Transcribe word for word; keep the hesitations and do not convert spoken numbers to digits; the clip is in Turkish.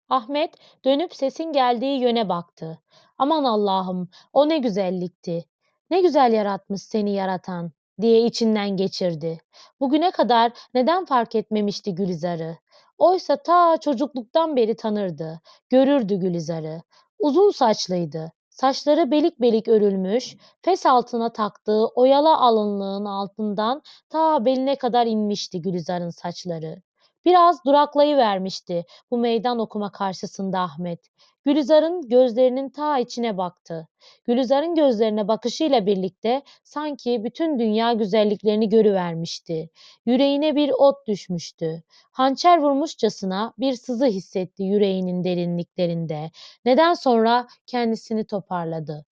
Ahmet dönüp sesin geldiği yöne baktı. Aman Allah'ım, o ne güzellikti. Ne güzel yaratmış seni yaratan diye içinden geçirdi. Bugüne kadar neden fark etmemişti Gülizar'ı? Oysa ta çocukluktan beri tanırdı, görürdü Gülizar'ı. Uzun saçlıydı. Saçları belik belik örülmüş, fes altına taktığı oyala alınlığın altından ta beline kadar inmişti Gülizar'ın saçları. Biraz duraklayıvermişti bu meydan okuma karşısında Ahmet. Gülizar'ın gözlerinin ta içine baktı. Gülizar'ın gözlerine bakışıyla birlikte sanki bütün dünya güzelliklerini görüvermişti. Yüreğine bir ot düşmüştü. Hançer vurmuşçasına bir sızı hissetti yüreğinin derinliklerinde. Neden sonra kendisini toparladı.